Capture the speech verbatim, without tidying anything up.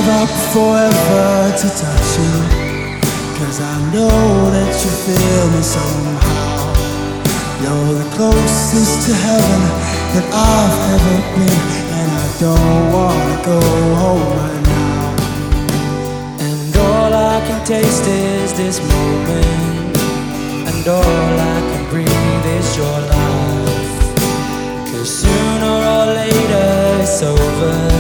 give up forever to touch you, 'cause I know that you feel me somehow. You're the closest to heaven that I've ever been, and I don't wanna go home right now. And all I can taste is this moment, and all